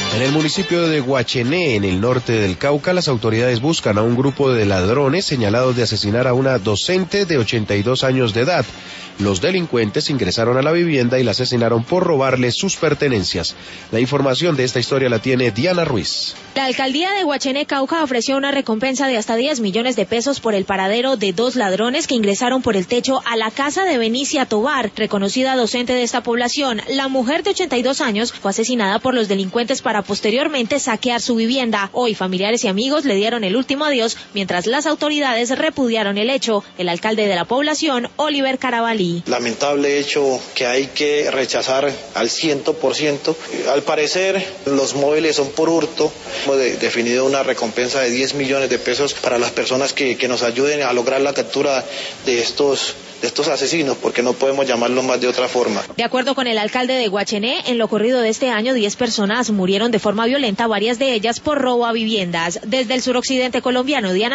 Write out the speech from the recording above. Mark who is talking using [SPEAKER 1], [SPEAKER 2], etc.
[SPEAKER 1] En el municipio de Guachené, en el norte del Cauca, las autoridades buscan a un grupo de ladrones señalados de asesinar a una docente de 82 años de edad. Los delincuentes ingresaron a la vivienda y la asesinaron por robarle sus pertenencias. La información de esta historia la tiene Diana Ruiz.
[SPEAKER 2] La alcaldía de Guachené, Cauca, ofreció una recompensa de hasta 10 millones de pesos por el paradero de dos ladrones que ingresaron por el techo a la casa de Benicia Tobar, reconocida docente de esta población. La mujer de 82 años fue asesinada por los delincuentes para posteriormente saquear su vivienda. Hoy familiares y amigos le dieron el último adiós, mientras las autoridades repudiaron el hecho. El alcalde de la población, Oliver Carabalí.
[SPEAKER 3] Lamentable hecho que hay que rechazar al 100%. Al parecer los móviles son por hurto. Hemos definido una recompensa de 10 millones de pesos para las personas que nos ayuden a lograr la captura de estos asesinos, porque no podemos llamarlos más de otra forma.
[SPEAKER 2] De acuerdo con el alcalde de Guachené, en lo corrido de este año 10 personas murieron de forma violenta, varias de ellas por robo a viviendas. Desde el suroccidente colombiano, Diana